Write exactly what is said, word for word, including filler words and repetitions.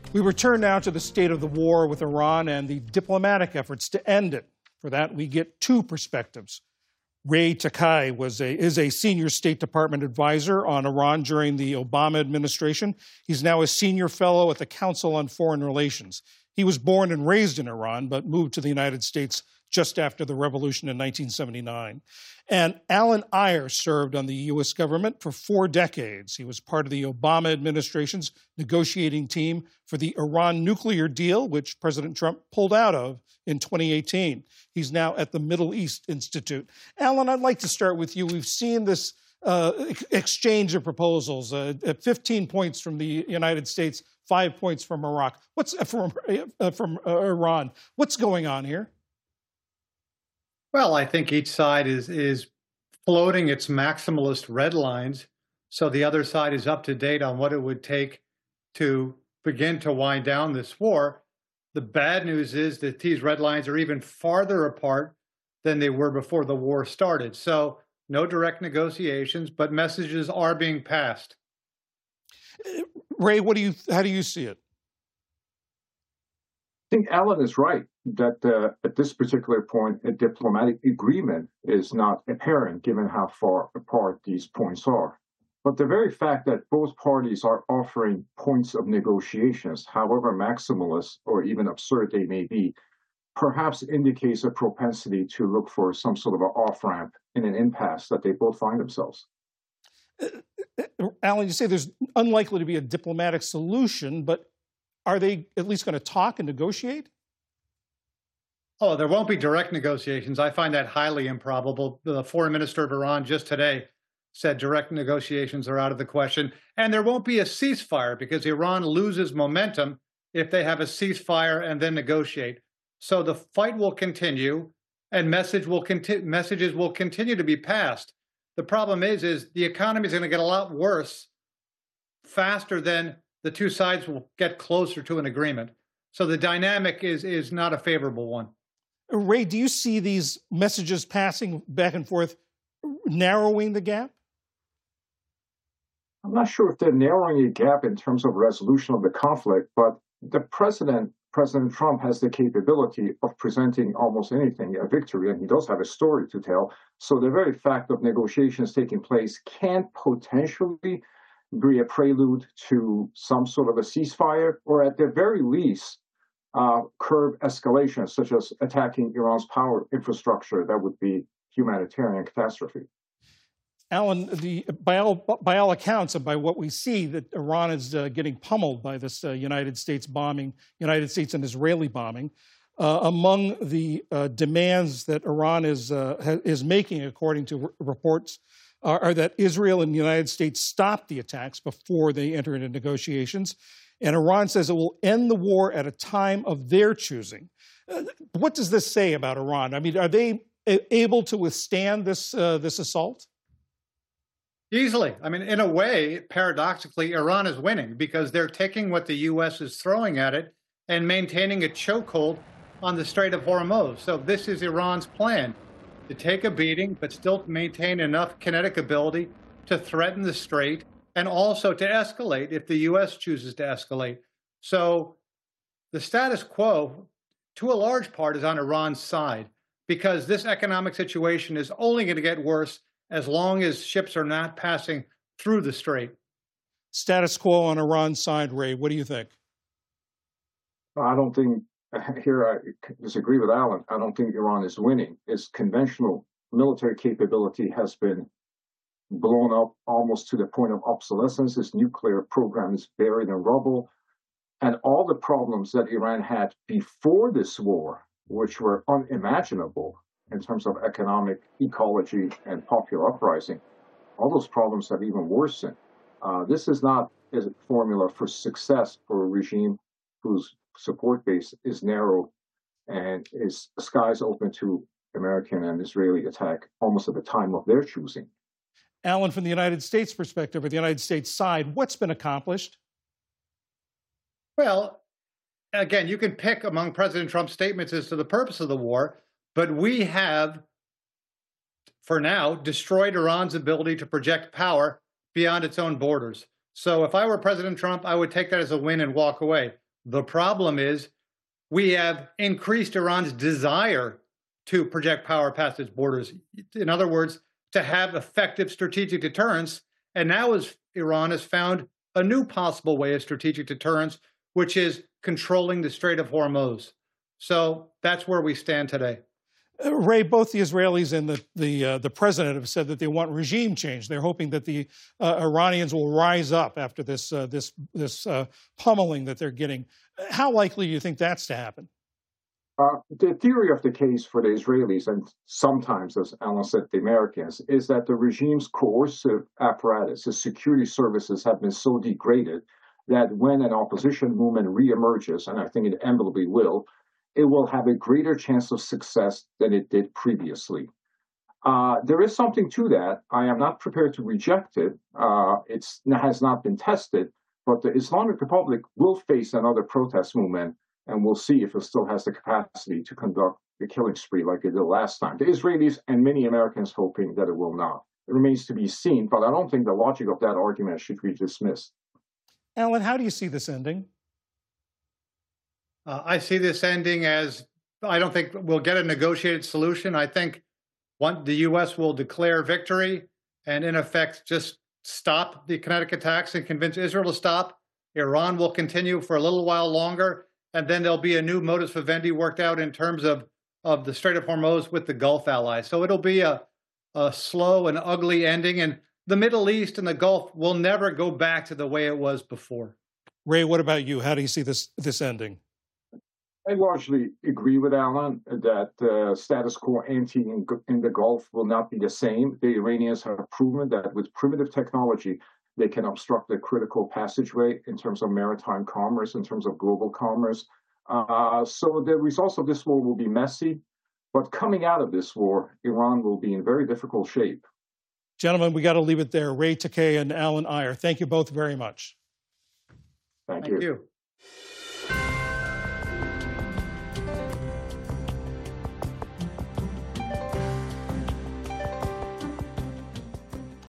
We return now to the state of the war with Iran and the diplomatic efforts to end it. For that, we get two perspectives. Ray Takai was a, is a senior State Department advisor on Iran during the Obama administration. He's now a senior fellow at the Council on Foreign Relations. He was born and raised in Iran, but moved to the United States just after the revolution in nineteen seventy-nine. And Alan Ayer served on the U S government for four decades. He was part of the Obama administration's negotiating team for the Iran nuclear deal, which President Trump pulled out of in twenty eighteen. He's now at the Middle East Institute. Alan, I'd like to start with you. We've seen this uh, exchange of proposals, uh, fifteen points from the United States, five points from Iraq. What's uh, from uh, from uh, Iran? What's going on here? Well, I think each side is is floating its maximalist red lines, so the other side is up to date on what it would take to begin to wind down this war. The bad news is that these red lines are even farther apart than they were before the war started. So no direct negotiations, but messages are being passed. Ray, what do you? How do you see it? I think Alan is right that uh, at this particular point, a diplomatic agreement is not apparent given how far apart these points are. But the very fact that both parties are offering points of negotiations, however maximalist or even absurd they may be, perhaps indicates a propensity to look for some sort of an off-ramp in an impasse that they both find themselves. Uh, Alan, you say there's unlikely to be a diplomatic solution, but are they at least going to talk and negotiate? Oh, there won't be direct negotiations. I find that highly improbable. The foreign minister of Iran just today said direct negotiations are out of the question. And there won't be a ceasefire because Iran loses momentum if they have a ceasefire and then negotiate. So the fight will continue and message will conti- messages will continue to be passed. The problem is, is the economy is going to get a lot worse faster than the two sides will get closer to an agreement. So the dynamic is, is not a favorable one. Ray, do you see these messages passing back and forth narrowing the gap? I'm not sure if they're narrowing a gap in terms of resolution of the conflict, but the president, President Trump, has the capability of presenting almost anything a victory, and he does have a story to tell. So the very fact of negotiations taking place can potentially be a prelude to some sort of a ceasefire, or at the very least, uh, curb escalation, such as attacking Iran's power infrastructure. That would be humanitarian catastrophe. Alan, the, by, all, by all accounts and by what we see, that Iran is uh, getting pummeled by this uh, United States bombing, United States and Israeli bombing. Uh, among the uh, demands that Iran is, uh, ha- is making, according to r- reports, are, are that Israel and the United States stop the attacks before they enter into negotiations. And Iran says it will end the war at a time of their choosing. Uh, what does this say about Iran? I mean, are they a- able to withstand this uh, this assault? Easily. I mean, in a way, paradoxically, Iran is winning because they're taking what the U S is throwing at it and maintaining a chokehold on the Strait of Hormuz. So this is Iran's plan, to take a beating, but still maintain enough kinetic ability to threaten the strait and also to escalate if the U S chooses to escalate. So the status quo, to a large part, is on Iran's side because this economic situation is only going to get worse as long as ships are not passing through the strait. Status quo on Iran's side, Ray. What do you think? I don't think, here I disagree with Alan, I don't think Iran is winning. Its conventional military capability has been blown up almost to the point of obsolescence. Its nuclear program is buried in rubble. And all the problems that Iran had before this war, which were unimaginable in terms of economic ecology and popular uprising, all those problems have even worsened. Uh, this is not a formula for success for a regime whose support base is narrow and is skies open to American and Israeli attack almost at the time of their choosing. Alan, from the United States perspective, or the United States side, what's been accomplished? Well, again, you can pick among President Trump's statements as to the purpose of the war, but we have, for now, destroyed Iran's ability to project power beyond its own borders. So if I were President Trump, I would take that as a win and walk away. The problem is we have increased Iran's desire to project power past its borders. In other words, to have effective strategic deterrence. And now as Iran has found a new possible way of strategic deterrence, which is controlling the Strait of Hormuz. So that's where we stand today. Uh, Ray, both the Israelis and the the, uh, the president have said that they want regime change. They're hoping that the uh, Iranians will rise up after this uh, this this uh, pummeling that they're getting. How likely do you think that's to happen? Uh, the theory of the case for the Israelis, and sometimes, as Alan said, the Americans, is that the regime's coercive apparatus, the security services, have been so degraded that when an opposition movement reemerges, and I think it inevitably will, it will have a greater chance of success than it did previously. Uh, there is something to that. I am not prepared to reject it. Uh, it has not been tested, but the Islamic Republic will face another protest movement, and we'll see if it still has the capacity to conduct the killing spree like it did last time. The Israelis and many Americans hoping that it will not. It remains to be seen, but I don't think the logic of that argument should be dismissed. Alan, how do you see this ending? Uh, I see this ending as, I don't think we'll get a negotiated solution. I think one, the U S will declare victory and in effect just stop the kinetic attacks and convince Israel to stop. Iran will continue for a little while longer, and then there'll be a new modus vivendi worked out in terms of, of the Strait of Hormuz with the Gulf allies. So it'll be a, a slow and ugly ending, and the Middle East and the Gulf will never go back to the way it was before. Ray, what about you? How do you see this this ending? I largely agree with Alan that uh, status quo ante in, in the Gulf will not be the same. The Iranians have proven that with primitive technology, they can obstruct the critical passageway in terms of maritime commerce, in terms of global commerce. Uh, so the results of this war will be messy, but coming out of this war, Iran will be in very difficult shape. Gentlemen, we got to leave it there. Ray Takei and Alan Iyer, thank you both very much. Thank, Thank you. you.